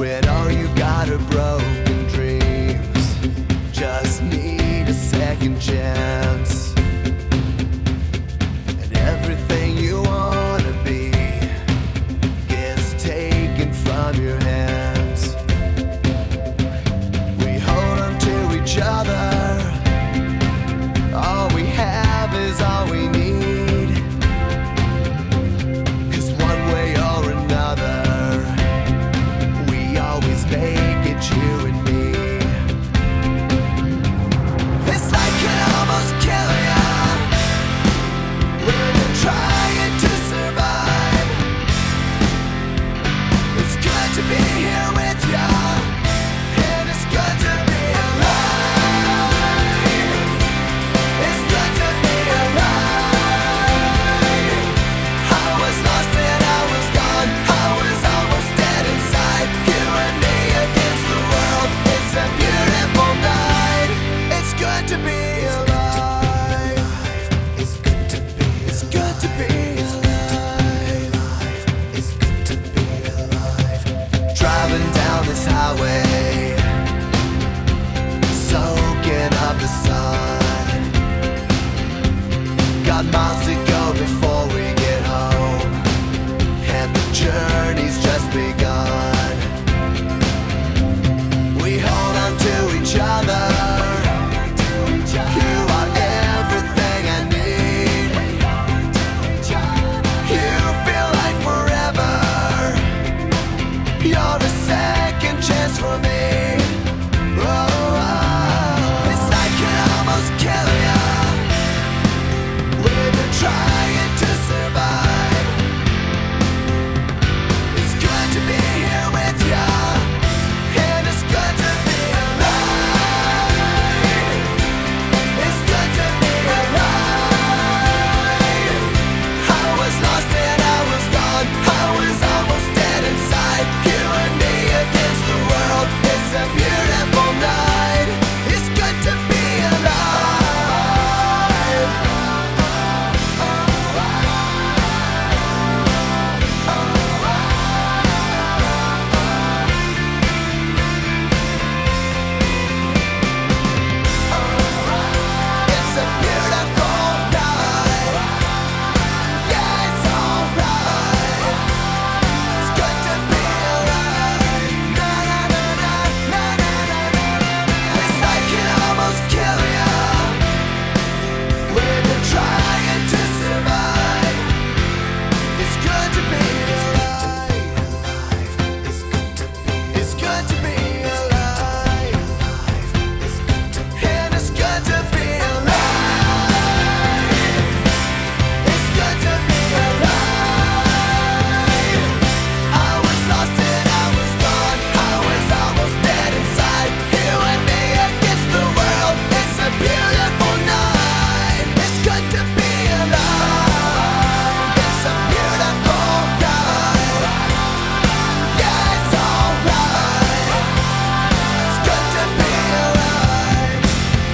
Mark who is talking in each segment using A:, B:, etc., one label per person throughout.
A: when all you got are broken dreams. Just need a second chance, and everything you wanna be gets taken from your hands. We hold on to each other, all we have is all we need. 'Cause one way or another, we always make it, you and me. This life can almost kill ya when you're trying to survive. It's good to be here with ya, and it's good to be alive. It's good to be alive. I was lost and I was gone, I was almost dead inside. You and me against the world, it's a beautiful night. It's good to be alive. It's good to be alive. It's good to be alive. It's good to be alive. Driving down this highway, soaking up the sun. Got miles to go before we get home, and the journey's just begun. We hold on to each other. You are everything I need. You feel like forever. You're a second chance for me. This night can almost kill ya when you're trying to survive. It's good to be here with ya, and it's good to be alive. It's good to be alive. I was lost and I was gone, I was almost dead inside. You and me against the world, it's a beautiful night. It's good to be alive. It's a beautiful night. Yeah, it's alright. It's good to be alive. Na na na na na na na na. This night can almost kill ya when you're trying to survive. It's good to be alive. It's good to be. It's good to be alive. It's good to be. And it's good to be alive. It's good to be alive. I was lost and I was gone, I was almost dead inside. You and me against the world, it's a beautiful night. It's good to be alive. It's a beautiful night. Yeah, it's alright. It's good to be alive.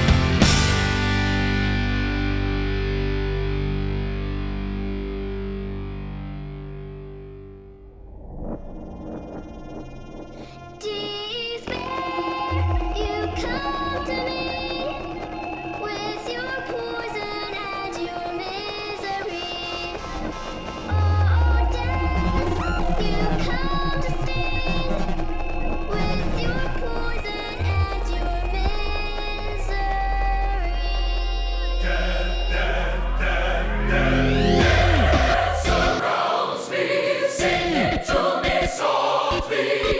B: Despair, you come to me with your poison and your misery. Oh, death, you come to sting with your poison and your misery.
C: Surrounds me, sing it to me softly.